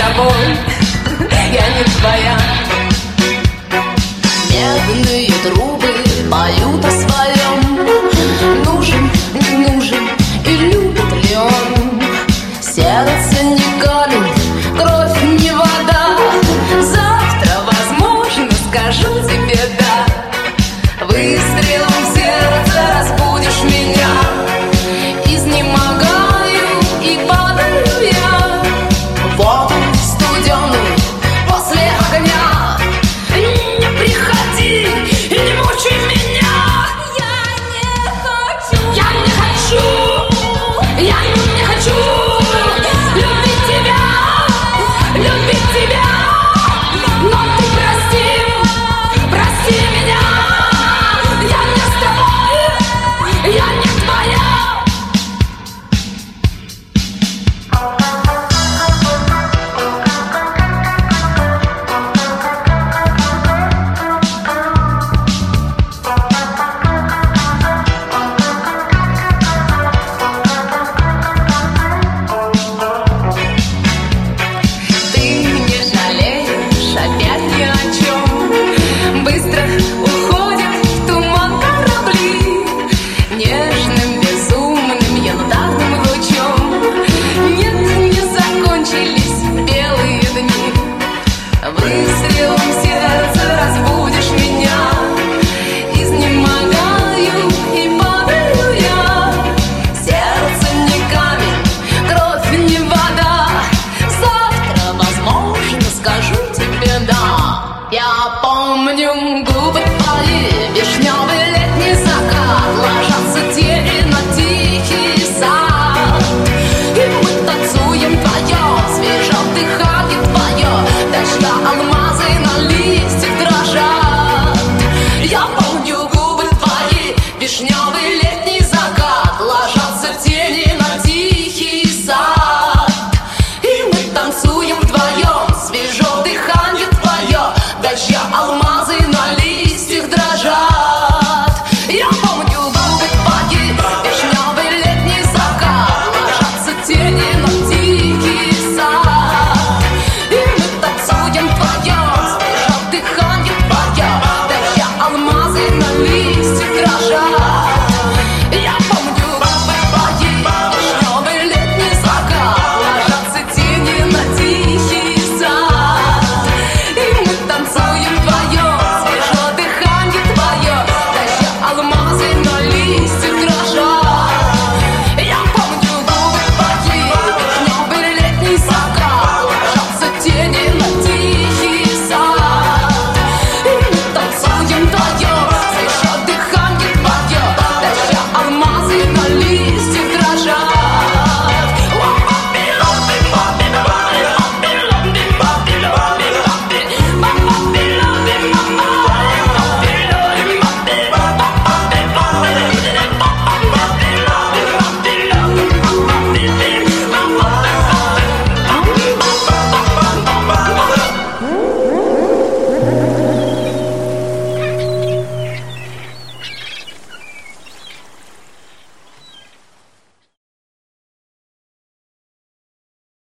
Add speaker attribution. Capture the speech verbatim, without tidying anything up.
Speaker 1: тобой, я не твоя. Медные трубы поют о своем. Нужен, не нужен и любит ли он? Сердце не камень, кровь не вода. Завтра, возможно, скажу тебе да. Выстрелом в сердце разбудишь меня. Изнемогаю и падаю я в воду студеную после огня. Не приходи и не мучай меня. Я не хочу, я не хочу, я не хочу любить тебя, любить тебя. Но ты прости, прости меня. Я не с тобой, я не твоя. Выстрелом в сердце разбудишь меня. Изнемогаю и падаю я. Сердце не камень, кровь не вода. Завтра, возможно, скажу тебе да. Я помню губы твои, вишневый летний закат. Ложатся тени на тихий сад, и мы танцуем вдвоем. Свежо дыхание твое, дождя алмазы на листьях дрожат. Я помню губы твои, вишневые.